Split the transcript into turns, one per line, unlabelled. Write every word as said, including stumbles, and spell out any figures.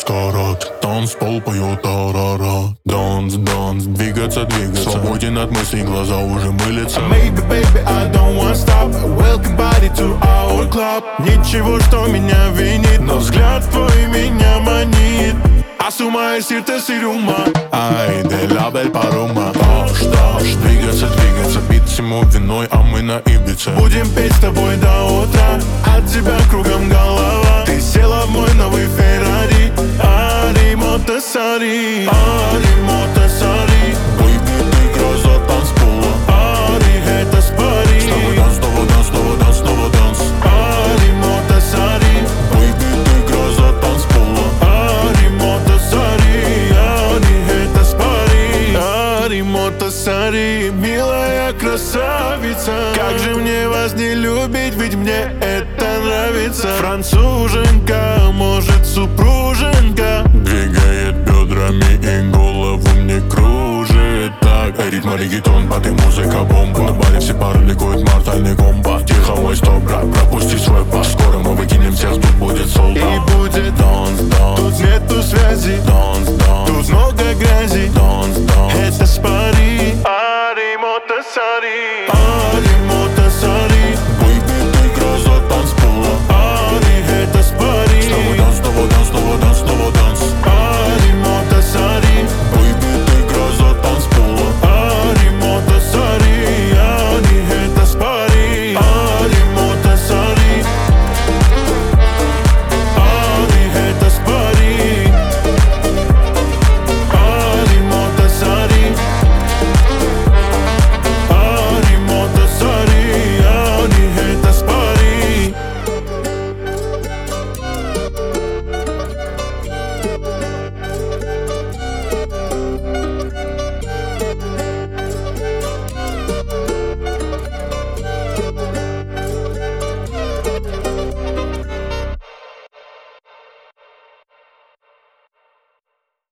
маскарад. Танцпол поет арара. Данс, данс, двигаться, двигаться. Свободен от мыслей, глаза уже мылятся.
Maybe, baby, I don't wanna stop. Welcome body to our club. Ничего, что меня винит, но взгляд твой меня манит. Asuma es irte sin rumba.
Ай, de la bel парума. Таш, таш, двигаться, двигаться. Бит всему виной, а мы на Ибице.
Будем петь с тобой до утра. От тебя кругом голова. Ты села в мой новый Феррари. Ари Мотосари, Ари Мотосари.
Baby, ты гроза танцпола.
Ари, это спари.
Снова данс, снова данс, снова данс, снова данс.
Ари Мотосари.
Baby, ты гроза танцпола.
Ари Мотосари, Ари, это спари. Ари Мотосари, милая красавица. Как же мне вас не любить, ведь мне это нравится. Француженка, может супруженка.
Двигает бедрами и голову мне кружит. Так, ритм регетон, под и музыка бомба. На баре все пары ликуют, мортальный комбо. Тихо, мой стоп, брат, брат.